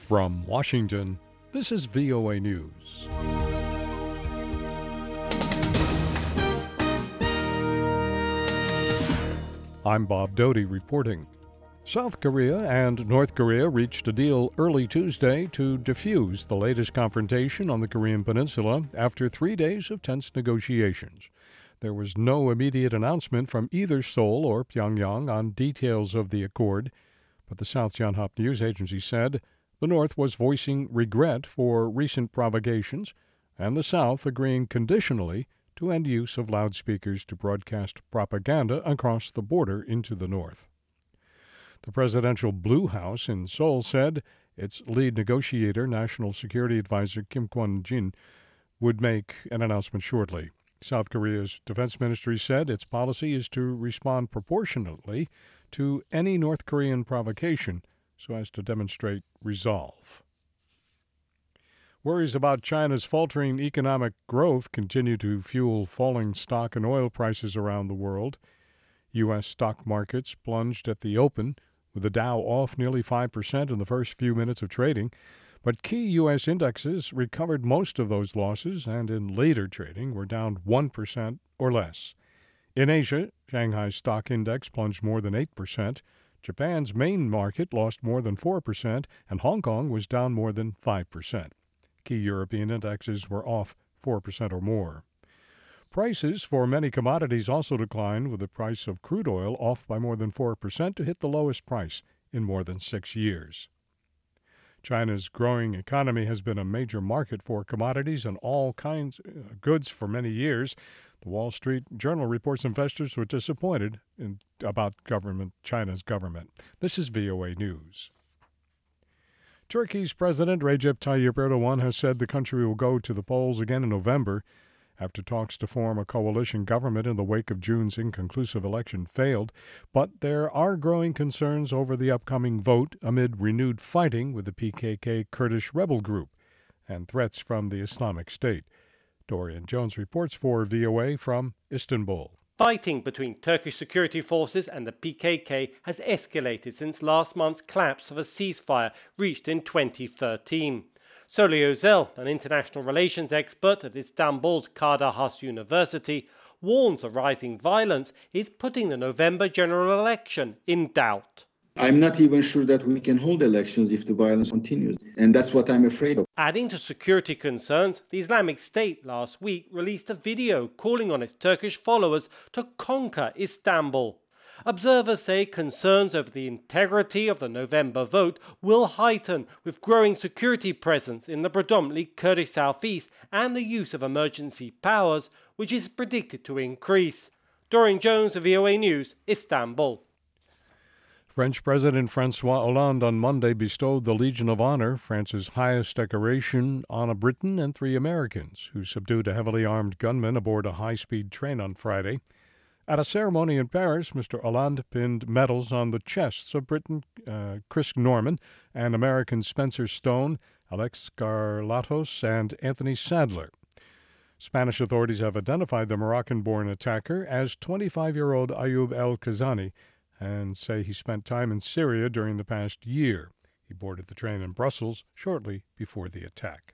From Washington, this is VOA News. I'm Bob Doty reporting. South Korea and North Korea reached a deal early Tuesday to defuse the latest confrontation on the Korean Peninsula after 3 days of tense negotiations. There was no immediate announcement from either Seoul or Pyongyang on details of the accord, but the South Yonhap News Agency said the North was voicing regret for recent provocations, and the South agreeing conditionally to end use of loudspeakers to broadcast propaganda across the border into the North. The presidential Blue House in Seoul said its lead negotiator, National Security Advisor Kim Kwon-jin, would make an announcement shortly. South Korea's defense ministry said its policy is to respond proportionately to any North Korean provocation so as to demonstrate resolve. Worries about China's faltering economic growth continue to fuel falling stock and oil prices around the world. U.S. stock markets plunged at the open, with the Dow off nearly 5% in the first few minutes of trading. But key U.S. indexes recovered most of those losses and in later trading were down 1% or less. In Asia, Shanghai's stock index plunged more than 8%. Japan's main market lost more than 4%, and Hong Kong was down more than 5%. Key European indexes were off 4% or more. Prices for many commodities also declined, with the price of crude oil off by more than 4% to hit the lowest price in more than 6 years. China's growing economy has been a major market for commodities and all kinds of goods for many years. The Wall Street Journal reports investors were disappointed about China's government. This is VOA News. Turkey's President Recep Tayyip Erdogan has said the country will go to the polls again in November after talks to form a coalition government in the wake of June's inconclusive election failed. But there are growing concerns over the upcoming vote amid renewed fighting with the PKK Kurdish rebel group and threats from the Islamic State. Dorian Jones reports for VOA from Istanbul. Fighting between Turkish security forces and the PKK has escalated since last month's collapse of a ceasefire reached in 2013. Soli Özel, an international relations expert at Istanbul's Kadir Has University, warns a rising violence is putting the November general election in doubt. I'm not even sure that we can hold elections if the violence continues, and that's what I'm afraid of. Adding to security concerns, the Islamic State last week released a video calling on its Turkish followers to conquer Istanbul. Observers say concerns over the integrity of the November vote will heighten with growing security presence in the predominantly Kurdish southeast and the use of emergency powers, which is predicted to increase. Dorian Jones of VOA News, Istanbul. French President François Hollande on Monday bestowed the Legion of Honor, France's highest decoration, on a Briton and 3 Americans who subdued a heavily armed gunman aboard a high-speed train on Friday. At a ceremony in Paris, Mr. Hollande pinned medals on the chests of Briton Chris Norman and American Spencer Stone, Alex Garlatos, and Anthony Sadler. Spanish authorities have identified the Moroccan-born attacker as 25-year-old Ayoub El-Kazani and say he spent time in Syria during the past year. He boarded the train in Brussels shortly before the attack.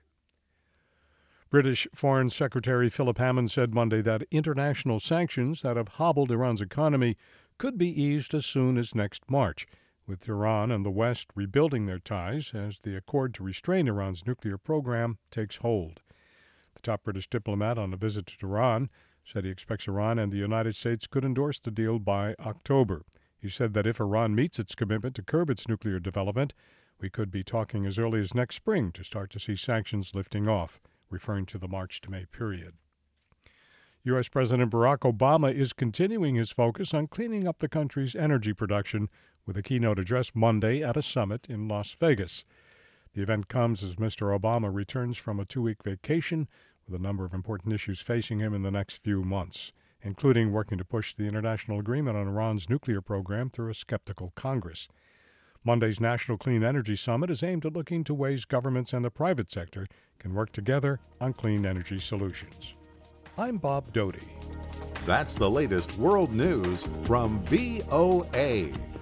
British Foreign Secretary Philip Hammond said Monday that international sanctions that have hobbled Iran's economy could be eased as soon as next March, with Iran and the West rebuilding their ties as the accord to restrain Iran's nuclear program takes hold. The top British diplomat on a visit to Tehran said he expects Iran and the United States could endorse the deal by October. He said that if Iran meets its commitment to curb its nuclear development, we could be talking as early as next spring to start to see sanctions lifting off, referring to the March to May period. U.S. President Barack Obama is continuing his focus on cleaning up the country's energy production with a keynote address Monday at a summit in Las Vegas. The event comes as Mr. Obama returns from a 2-week vacation with a number of important issues facing him in the next few months, including working to push the international agreement on Iran's nuclear program through a skeptical Congress. Monday's National Clean Energy Summit is aimed at looking to ways governments and the private sector can work together on clean energy solutions. I'm Bob Doty. That's the latest world news from VOA.